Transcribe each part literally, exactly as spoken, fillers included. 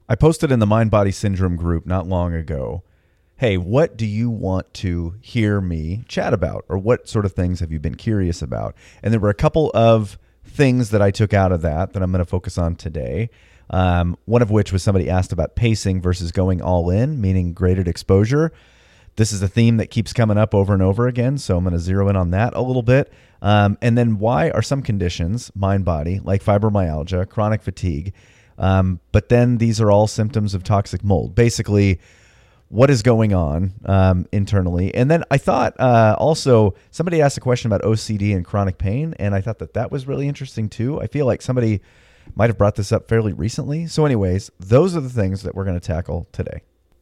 I posted in the Mind Body Syndrome group not long ago, hey, what do you want to hear me chat about? Or what sort of things have you been curious about? And there were a couple of things that I took out of that that I'm going to focus on today. Um, one of which was somebody asked about pacing versus going all in, meaning graded exposure. This is a theme that keeps coming up over and over again, so I'm going to zero in on that a little bit. Um, and then why are some conditions, mind-body, like fibromyalgia, chronic fatigue, um, but then these are all symptoms of toxic mold. Basically, what is going on um, internally? And then I thought uh, also somebody asked a question about O C D and chronic pain, and I thought that that was really interesting too. I feel like somebody might have brought this up fairly recently. So anyways, those are the things that we're going to tackle today.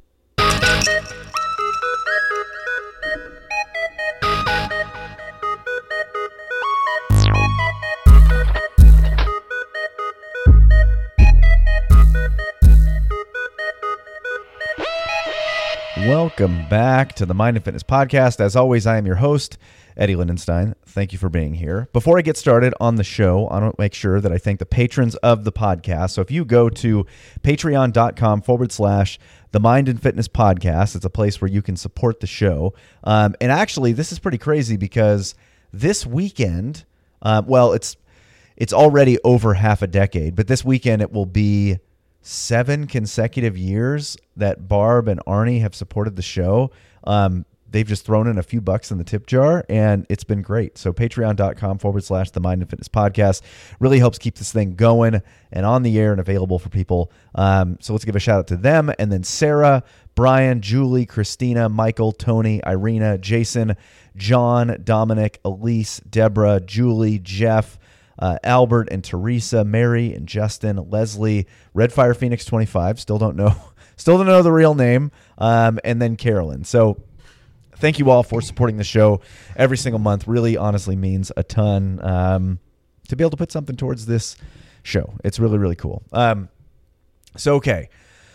Welcome back to the Mind and Fitness Podcast. As always, I am your host, Eddie Lindenstein. Thank you for being here. Before I get started on the show, I want to make sure that I thank the patrons of the podcast. So if you go to patreon.com forward slash the Mind and Fitness Podcast, it's a place where you can support the show. Um, and actually, this is pretty crazy because this weekend, uh, well, it's it's already over half a decade, but this weekend it will be seven consecutive years that Barb and Arnie have supported the show. Um, they've just thrown in a few bucks in the tip jar, and it's been great. So patreon.com forward slash the Mind and Fitness Podcast really helps keep this thing going and on the air and available for people. Um, so let's give a shout out to them. And then Sarah, Brian, Julie, Christina, Michael, Tony, Irina, Jason, John, Dominic, Elise, Deborah, Julie, Jeff, Uh, Albert and Teresa, Mary and Justin, Leslie, Redfire Phoenix twenty-five, still don't know, still don't know the real name, um, and then Carolyn. So thank you all for supporting the show every single month. Really, honestly means a ton um, to be able to put something towards this show. It's really, really cool. Um, so, okay.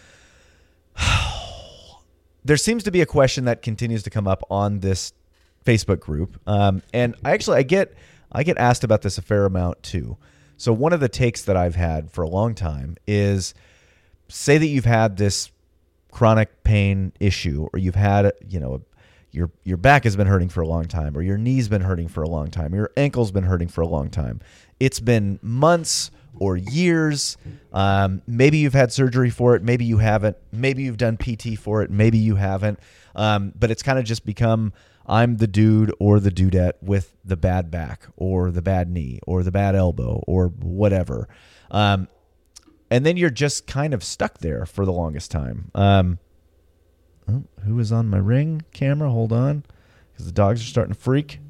There seems to be a question that continues to come up on this Facebook group. Um, and I actually, I get... I get asked about this a fair amount too. So one of the takes that I've had for a long time is, say that you've had this chronic pain issue, or you've had, you know, your your back has been hurting for a long time, or your knee's been hurting for a long time, or your ankle's been hurting for a long time. It's been months or years. Um, maybe you've had surgery for it. Maybe you haven't. Maybe you've done P T for it. Maybe you haven't. Um, but it's kind of just become, I'm the dude or the dudette with the bad back or the bad knee or the bad elbow or whatever. Um, and then you're just kind of stuck there for the longest time. Um, oh, who is on my Ring camera? Hold on, because the dogs are starting to freak.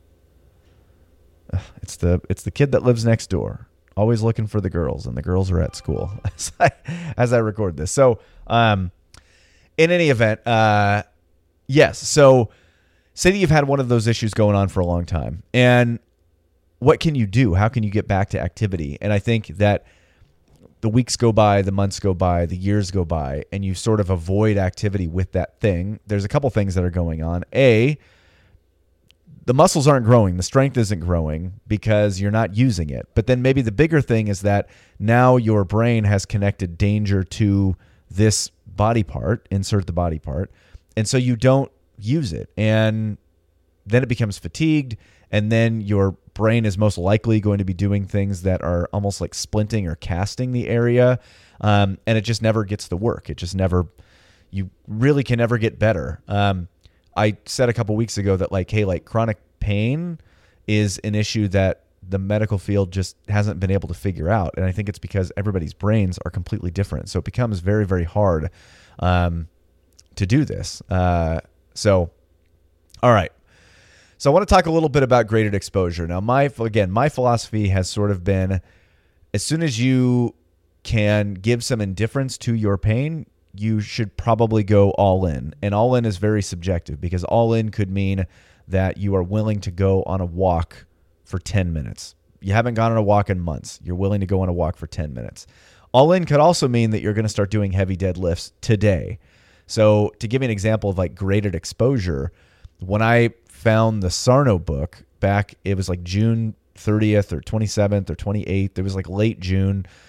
Ugh, it's the it's the kid that lives next door, always looking for the girls, and the girls are at school as I, as I record this. So um, in any event, uh, yes, so... say that you've had one of those issues going on for a long time, and what can you do? How can you get back to activity? And I think that the weeks go by, the months go by, the years go by, and you sort of avoid activity with that thing. There's a couple things that are going on. A, the muscles aren't growing. The strength isn't growing because you're not using it. But then maybe the bigger thing is that now your brain has connected danger to this body part, insert the body part, and so you don't use it, and then it becomes fatigued, and then your brain is most likely going to be doing things that are almost like splinting or casting the area, um, and it just never gets the work. It just never, you really can never get better. Um, I said a couple weeks ago that like, hey, like chronic pain is an issue that the medical field just hasn't been able to figure out, and I think it's because everybody's brains are completely different, so it becomes very, very hard um, to do this. Uh, So, all right. So I want to talk a little bit about graded exposure. Now, my again, my philosophy has sort of been, as soon as you can give some indifference to your pain, you should probably go all in. And all in is very subjective, because all in could mean that you are willing to go on a walk for ten minutes. You haven't gone on a walk in months. You're willing to go on a walk for ten minutes. All in could also mean that you're going to start doing heavy deadlifts today. So to give you an example of like graded exposure, when I found the Sarno book back, it was like June thirtieth or twenty-seventh or twenty-eighth. It was like late June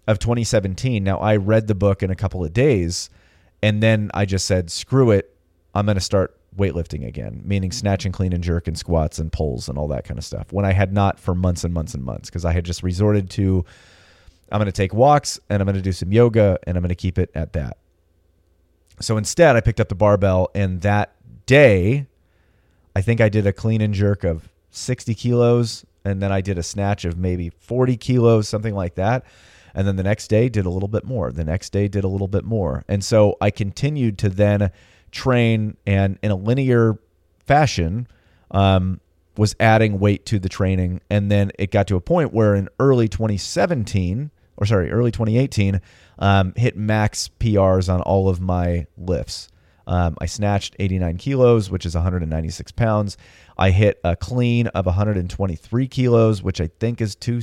of twenty seventeen. Now, I read the book in a couple of days, and then I just said, screw it. I'm going to start weightlifting again, meaning snatch and clean and jerk and squats and pulls and all that kind of stuff, when I had not for months and months and months, because I had just resorted to, I'm going to take walks and I'm going to do some yoga and I'm going to keep it at that. So instead, I picked up the barbell, and that day, I think I did a clean and jerk of sixty kilos, and then I did a snatch of maybe forty kilos, something like that. And then the next day did a little bit more. The next day did a little bit more. And so I continued to then train, and in a linear fashion, um, was adding weight to the training. And then it got to a point where in early twenty seventeen, or sorry, early twenty eighteen, um, hit max P Rs on all of my lifts. Um, I snatched eighty-nine kilos, which is one hundred ninety-six pounds. I hit a clean of one hundred twenty-three kilos, which I think is two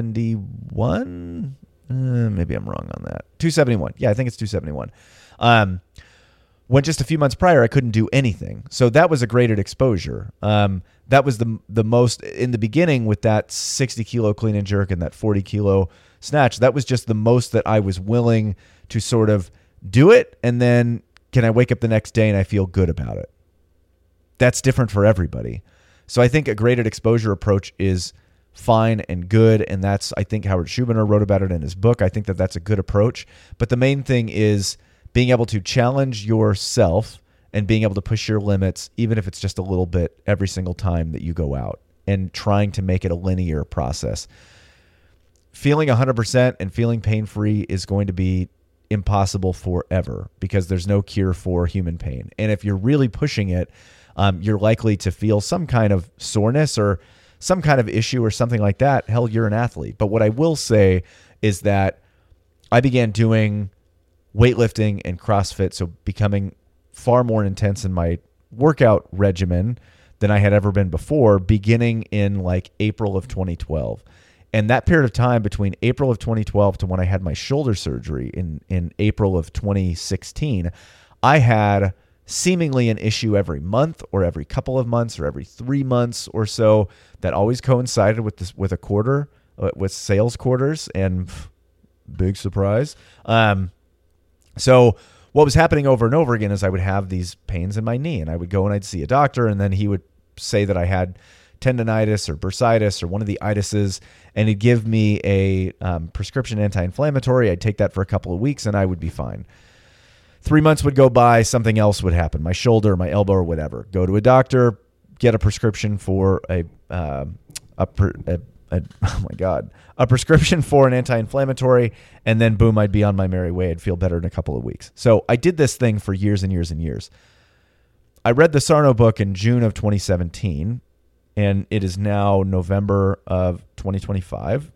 seventy-one. Uh, maybe I'm wrong on that. two seventy-one. Yeah, I think it's two seventy-one. Um, when just a few months prior, I couldn't do anything. So that was a graded exposure. Um, that was the the most in the beginning with that sixty kilo clean and jerk and that forty kilo snatch. That was just the most that I was willing to sort of do it. And then can I wake up the next day and I feel good about it? That's different for everybody. So I think a graded exposure approach is fine and good. And that's, I think Howard Schubiner wrote about it in his book. I think that that's a good approach. But the main thing is being able to challenge yourself and being able to push your limits, even if it's just a little bit every single time that you go out, and trying to make it a linear process. Feeling one hundred percent and feeling pain-free is going to be impossible forever, because there's no cure for human pain. And if you're really pushing it, um, you're likely to feel some kind of soreness or some kind of issue or something like that. Hell, you're an athlete. But what I will say is that I began doing weightlifting and CrossFit, so becoming far more intense in my workout regimen than I had ever been before, beginning in like April of twenty twelve. And that period of time between April of twenty twelve to when I had my shoulder surgery in, in April of twenty sixteen, I had seemingly an issue every month or every couple of months or every three months or so that always coincided with this, with a quarter, uh, with sales quarters, and pff, big surprise. Um, so what was happening over and over again is I would have these pains in my knee, and I would go and I'd see a doctor, and then he would say that I had tendonitis or bursitis or one of the itises, and he'd give me a um, prescription anti-inflammatory. I'd take that for a couple of weeks and I would be fine. Three months would go by, something else would happen, my shoulder, my elbow, or whatever. Go to a doctor, get a prescription for a, uh, a, a, a oh my God, a prescription for an anti-inflammatory, and then boom, I'd be on my merry way. I'd feel better in a couple of weeks. So I did this thing for years and years and years. I read the Sarno book in June of twenty seventeen, and it is now November of twenty twenty-five.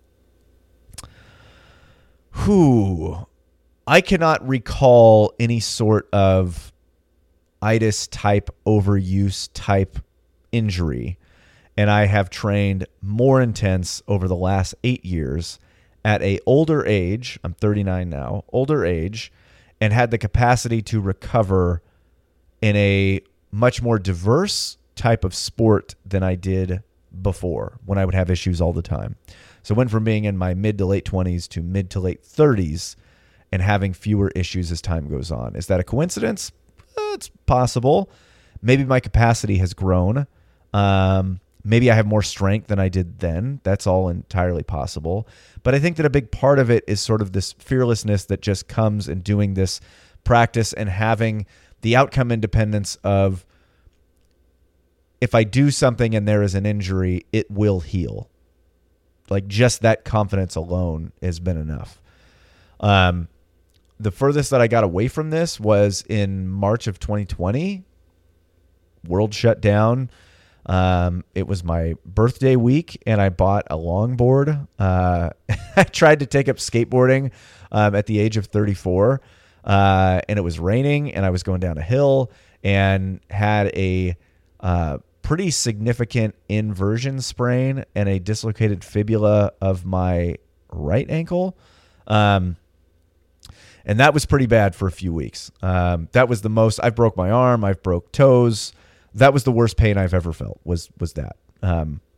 Whew. I cannot recall any sort of itis type overuse type injury. And I have trained more intense over the last eight years at a older age. I'm thirty-nine now, older age, and had the capacity to recover in a much more diverse type of sport than I did before, when I would have issues all the time. So I went from being in my mid to late twenties to mid to late thirties and having fewer issues as time goes on. Is that a coincidence? Uh, it's possible. Maybe my capacity has grown. Um, maybe I have more strength than I did then. That's all entirely possible. But I think that a big part of it is sort of this fearlessness that just comes in doing this practice and having the outcome independence of, if I do something and there is an injury, it will heal. Like, just that confidence alone has been enough. Um, the furthest that I got away from this was in March of twenty twenty. World shut down. Um, it was my birthday week, and I bought a longboard. Uh, I tried to take up skateboarding um, at the age of thirty-four, uh, and it was raining, and I was going down a hill and had a uh, pretty significant inversion sprain and a dislocated fibula of my right ankle. Um, and that was pretty bad for a few weeks. Um, that was the most. I broke my arm. I've broke toes. That was the worst pain I've ever felt, was was that. Um,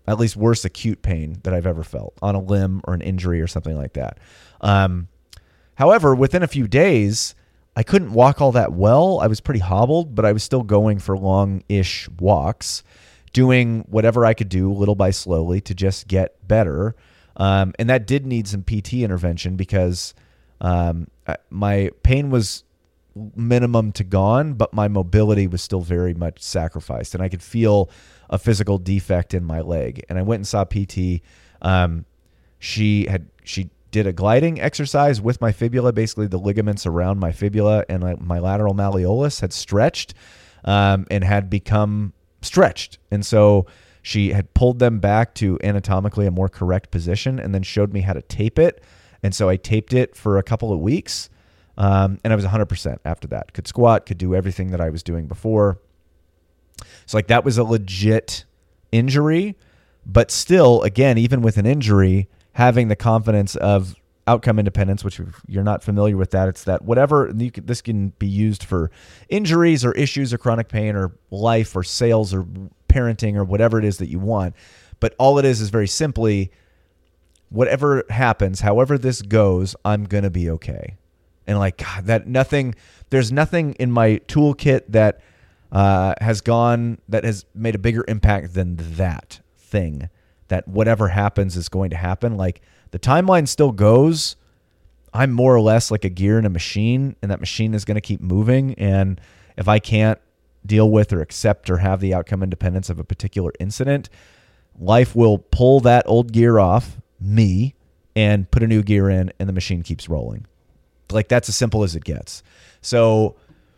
at least worst acute pain that I've ever felt on a limb or an injury or something like that. Um, however, within a few days, I couldn't walk all that well. I was pretty hobbled, but I was still going for long-ish walks, doing whatever I could do little by slowly to just get better. Um, and that did need some P T intervention because um, my pain was minimum to gone, but my mobility was still very much sacrificed. And I could feel a physical defect in my leg. And I went and saw P T. Um, she had she did a gliding exercise with my fibula. Basically, the ligaments around my fibula and my, my lateral malleolus had stretched um, and had become stretched. And so she had pulled them back to anatomically a more correct position and then showed me how to tape it. And so I taped it for a couple of weeks. Um, and I was one hundred percent after that. Could squat, could do everything that I was doing before. So like that was a legit injury. But still, again, even with an injury, having the confidence of outcome independence, which if you're not familiar with that, it's that whatever, you can, this can be used for injuries or issues or chronic pain or life or sales or parenting or whatever it is that you want. But all it is is very simply, whatever happens, however this goes, I'm going to be okay. And like, God, that nothing, there's nothing in my toolkit that uh, has gone, that has made a bigger impact than that thing, that whatever happens is going to happen. Like the timeline still goes. I'm more or less like a gear in a machine, and that machine is going to keep moving. And if I can't deal with or accept or have the outcome independence of a particular incident, life will pull that old gear off me and put a new gear in, and the machine keeps rolling. Like that's as simple as it gets. So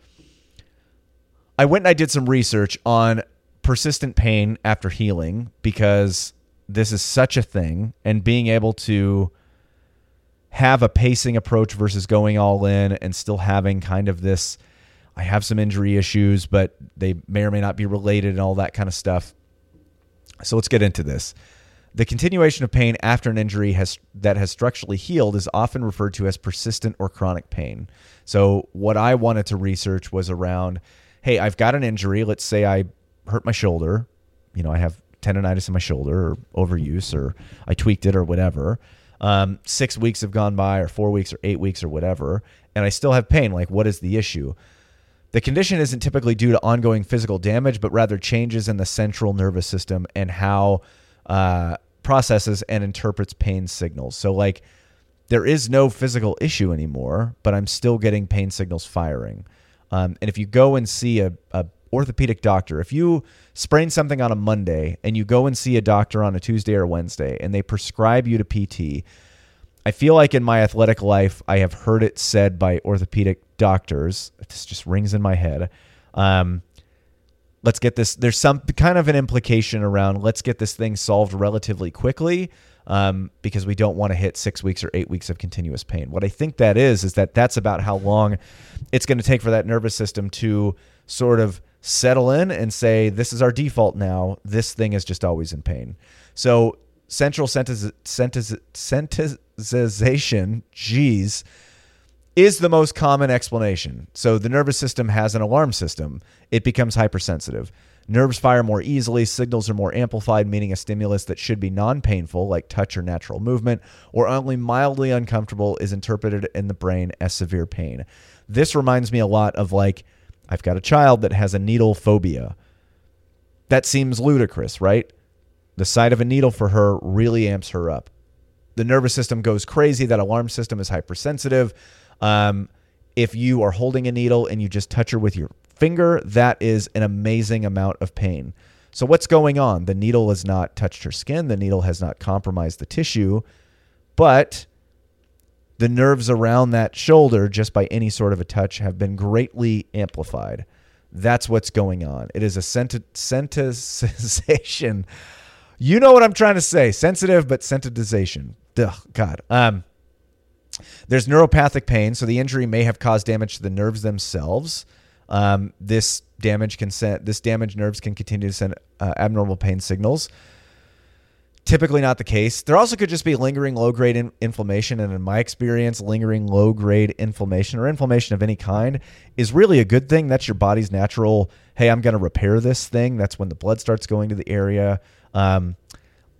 I went and I did some research on persistent pain after healing, because this is such a thing, and being able to have a pacing approach versus going all in and still having kind of this, I have some injury issues, but they may or may not be related and all that kind of stuff. So let's get into this. The continuation of pain after an injury has that has structurally healed is often referred to as persistent or chronic pain. So what I wanted to research was around, hey, I've got an injury. Let's say I hurt my shoulder. You know, I have tendonitis in my shoulder or overuse, or I tweaked it or whatever. Um, six weeks have gone by, or four weeks or eight weeks or whatever, and I still have pain. Like, what is the issue? The condition isn't typically due to ongoing physical damage, but rather changes in the central nervous system and how uh, processes and interprets pain signals. So like there is no physical issue anymore, but I'm still getting pain signals firing. Um, and if you go and see a, a orthopedic doctor, if you sprain something on a Monday and you go and see a doctor on a Tuesday or Wednesday and they prescribe you to P T, I feel like in my athletic life, I have heard it said by orthopedic doctors, this just rings in my head, um, let's get this, there's some kind of an implication around let's get this thing solved relatively quickly um, because we don't want to hit six weeks or eight weeks of continuous pain. What I think that is, is that that's about how long it's going to take for that nervous system to sort of settle in and say, this is our default now. This thing is just always in pain. So central sensitiz- sensitiz- sensitization, geez, is the most common explanation. So the nervous system has an alarm system. It becomes hypersensitive. Nerves fire more easily. Signals are more amplified, meaning a stimulus that should be non-painful, like touch or natural movement, or only mildly uncomfortable, is interpreted in the brain as severe pain. This reminds me a lot of like, I've got a child that has a needle phobia. That seems ludicrous, right? The sight of a needle for her really amps her up. The nervous system goes crazy. That alarm system is hypersensitive. Um, if you are holding a needle and you just touch her with your finger, that is an amazing amount of pain. So what's going on? The needle has not touched her skin. The needle has not compromised the tissue, but the nerves around that shoulder, just by any sort of a touch, have been greatly amplified. That's what's going on. It is a senti- sensitization. You know what I'm trying to say. Sensitive, but sensitization. Ugh, God. Um, There's neuropathic pain, so the injury may have caused damage to the nerves themselves. Um, this damage can send, this damaged nerves can continue to send uh, abnormal pain signals. Typically not the case. There also could just be lingering low-grade in- inflammation, and in my experience, lingering low-grade inflammation or inflammation of any kind is really a good thing. That's your body's natural, hey, I'm going to repair this thing. That's when the blood starts going to the area. Um,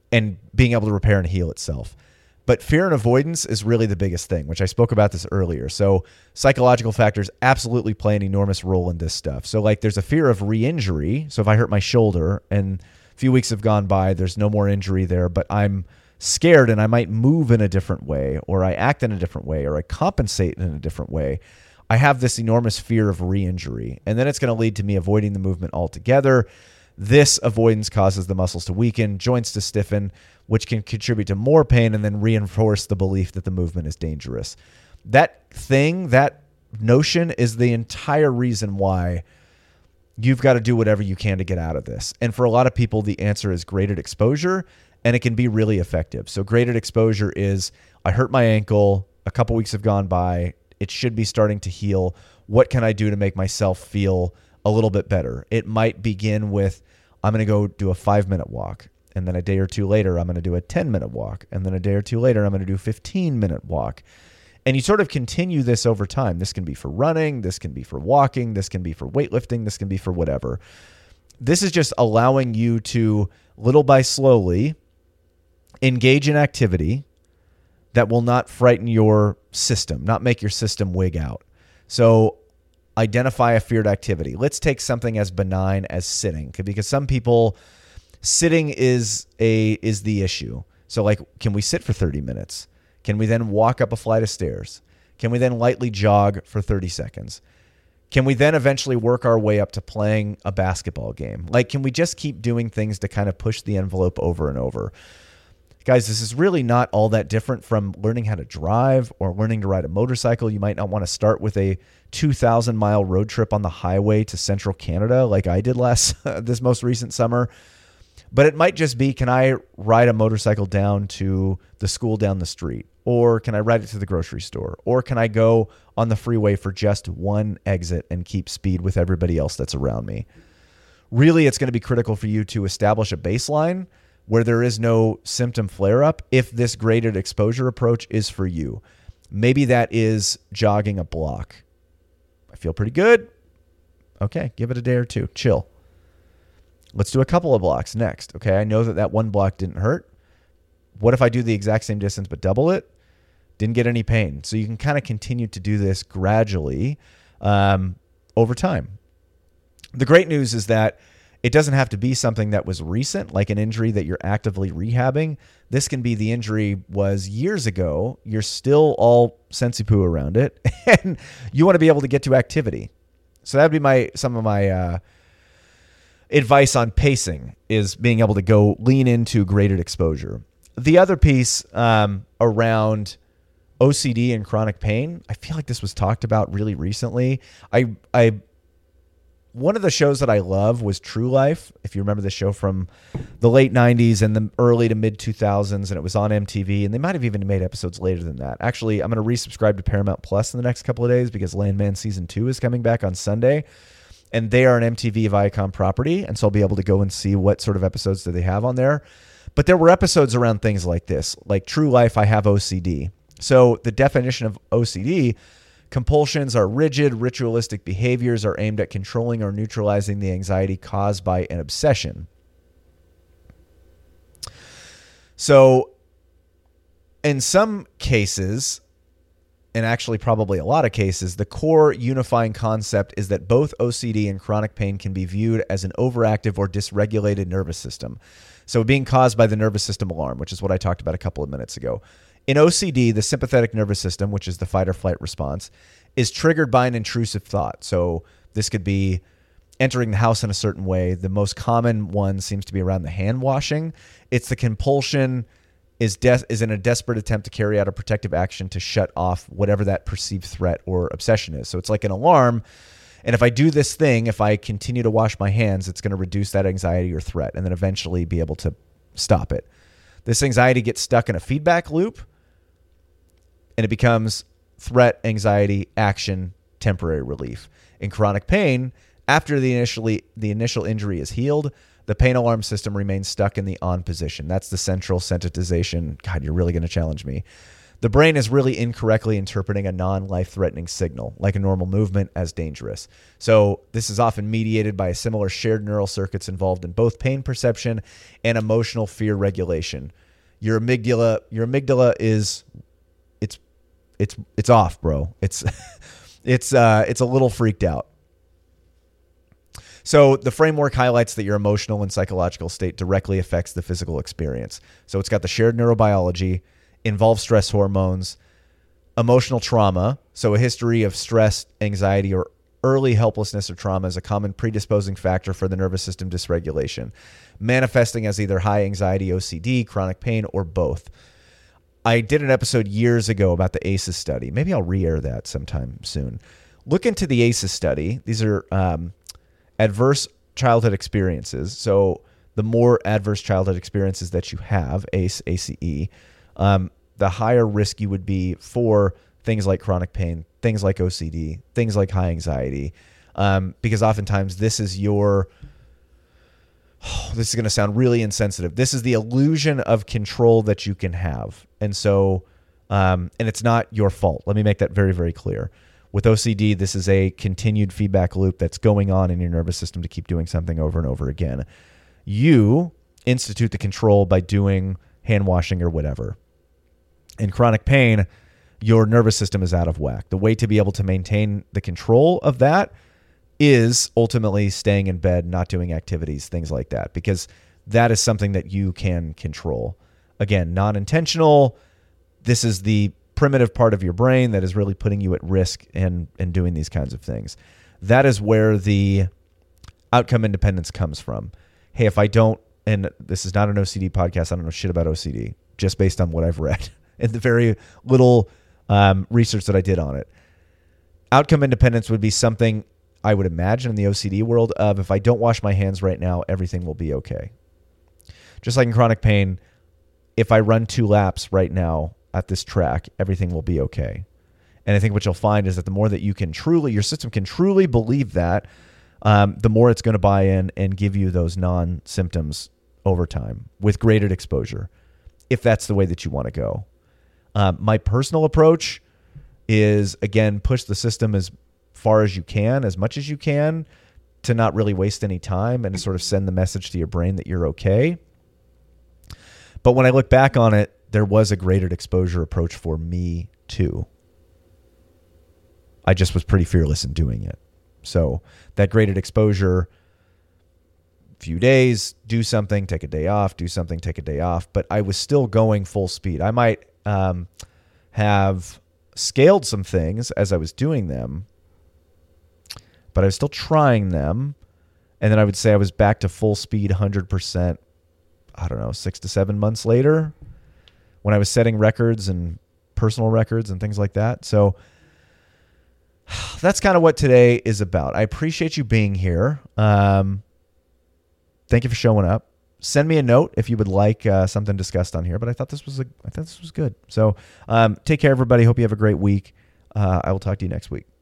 and being able to repair and heal itself. But fear and avoidance is really the biggest thing, which I spoke about this earlier. So psychological factors absolutely play an enormous role in this stuff. So like there's a fear of re-injury. So if I hurt my shoulder and a few weeks have gone by, there's no more injury there, but I'm scared and I might move in a different way, or I act in a different way, or I compensate in a different way. I have this enormous fear of re-injury, and then it's going to lead to me avoiding the movement altogether. This avoidance causes the muscles to weaken, joints to stiffen, which can contribute to more pain and then reinforce the belief that the movement is dangerous. That thing, that notion is the entire reason why you've got to do whatever you can to get out of this. And for a lot of people, the answer is graded exposure, and it can be really effective. So graded exposure is, I hurt my ankle, a couple weeks have gone by, it should be starting to heal. What can I do to make myself feel a little bit better? It might begin with, I'm going to go do a five minute walk. And then a day or two later, I'm going to do a ten minute walk. And then a day or two later, I'm going to do a fifteen minute walk. And you sort of continue this over time. This can be for running. This can be for walking. This can be for weightlifting. This can be for whatever. This is just allowing you to, little by slowly, engage in activity that will not frighten your system, not make your system wig out. So identify a feared activity. Let's take something as benign as sitting, because some people, sitting is a is the issue. So like, can we sit for thirty minutes? Can we then walk up a flight of stairs? Can we then lightly jog for thirty seconds? Can we then eventually work our way up to playing a basketball game? Like, can we just keep doing things to kind of push the envelope over and over? Guys, this is really not all that different from learning how to drive or learning to ride a motorcycle. You might not want to start with a two thousand mile road trip on the highway to central Canada like I did last this most recent summer. But it might just be, can I ride a motorcycle down to the school down the street? Or can I ride it to the grocery store? Or can I go on the freeway for just one exit and keep speed with everybody else that's around me? Really, it's going to be critical for you to establish a baseline where there is no symptom flare-up if this graded exposure approach is for you. Maybe that is jogging a block. I feel pretty good. Okay, give it a day or two. Chill. Let's do a couple of blocks next. Okay, I know that that one block didn't hurt. What if I do the exact same distance but double it? Didn't get any pain. So you can kind of continue to do this gradually um, over time. The great news is that it doesn't have to be something that was recent, like an injury that you're actively rehabbing. This can be the injury was years ago. You're still all sensi-poo around it, and you want to be able to get to activity. So that'd be my some of my uh, advice on pacing, is being able to go lean into graded exposure. The other piece um, around O C D and chronic pain, I feel like this was talked about really recently. I I. One of the shows that I love was True Life. If you remember the show from the late nineties and the early to mid two thousands, and it was on M T V, and they might have even made episodes later than that. Actually, I'm going to resubscribe to Paramount Plus in the next couple of days because Landman Season two is coming back on Sunday, and they are an M T V Viacom property, and so I'll be able to go and see what sort of episodes do they have on there. But there were episodes around things like this, like True Life, I have O C D. So the definition of O C D: compulsions are rigid, ritualistic behaviors are aimed at controlling or neutralizing the anxiety caused by an obsession. So in some cases, and actually probably a lot of cases, the core unifying concept is that both O C D and chronic pain can be viewed as an overactive or dysregulated nervous system. So being caused by the nervous system alarm, which is what I talked about a couple of minutes ago. In O C D, the sympathetic nervous system, which is the fight or flight response, is triggered by an intrusive thought. So this could be entering the house in a certain way. The most common one seems to be around the hand washing. It's the compulsion is de- is in a desperate attempt to carry out a protective action to shut off whatever that perceived threat or obsession is. So it's like an alarm. And if I do this thing, if I continue to wash my hands, it's going to reduce that anxiety or threat and then eventually be able to stop it. This anxiety gets stuck in a feedback loop, and it becomes threat, anxiety, action, temporary relief. In chronic pain, after the initially the initial injury is healed, the pain alarm system remains stuck in the on position. That's the central sensitization. God, you're really going to challenge me. The brain is really incorrectly interpreting a non-life-threatening signal, like a normal movement, as dangerous. So this is often mediated by a similar shared neural circuits involved in both pain perception and emotional fear regulation. Your amygdala, your amygdala is, it's, it's, it's off, bro. It's, it's, uh, it's a little freaked out. So the framework highlights that your emotional and psychological state directly affects the physical experience. So it's got the shared neurobiology, involves stress hormones, emotional trauma. So a history of stress, anxiety, or early helplessness or trauma is a common predisposing factor for the nervous system dysregulation, manifesting as either high anxiety, O C D, chronic pain, or both. I did an episode years ago about the A C Es study. Maybe I'll re-air that sometime soon. Look into the A C Es study. These are um, adverse childhood experiences. So the more adverse childhood experiences that you have, A C E, A C E, um, the higher risk you would be for things like chronic pain, things like O C D, things like high anxiety, um, because oftentimes this is your, oh, this is going to sound really insensitive. This is the illusion of control that you can have. And so, um, and it's not your fault. Let me make that very, very clear. With O C D, this is a continued feedback loop that's going on in your nervous system to keep doing something over and over again. You institute the control by doing hand washing or whatever. In chronic pain, your nervous system is out of whack. The way to be able to maintain the control of that is ultimately staying in bed, not doing activities, things like that, because that is something that you can control. Again, non-intentional. This is the primitive part of your brain that is really putting you at risk and, and doing these kinds of things. That is where the outcome independence comes from. Hey, if I don't, and this is not an O C D podcast, I don't know shit about O C D, just based on what I've read and the very little um, research that I did on it. Outcome independence would be something I would imagine in the O C D world of, if I don't wash my hands right now, everything will be okay. Just like in chronic pain, if I run two laps right now at this track, everything will be okay. And I think what you'll find is that the more that you can truly, your system can truly believe that, um, the more it's going to buy in and give you those non-symptoms over time with graded exposure, if that's the way that you want to go. Um, my personal approach is, again, push the system as far as you can, as much as you can, to not really waste any time and to sort of send the message to your brain that you're okay. But when I look back on it, there was a graded exposure approach for me too. I just was pretty fearless in doing it. So that graded exposure, few days, do something, take a day off, do something, take a day off. But I was still going full speed. I might um, have scaled some things as I was doing them, but I was still trying them. And then I would say I was back to full speed, one hundred percent, I don't know, six to seven months later, when I was setting records and personal records and things like that. So that's kind of what today is about. I appreciate you being here. Um, thank you for showing up. Send me a note if you would like uh, something discussed on here, but I thought this was a, I thought this was good. So um, take care, everybody. Hope you have a great week. Uh, I will talk to you next week.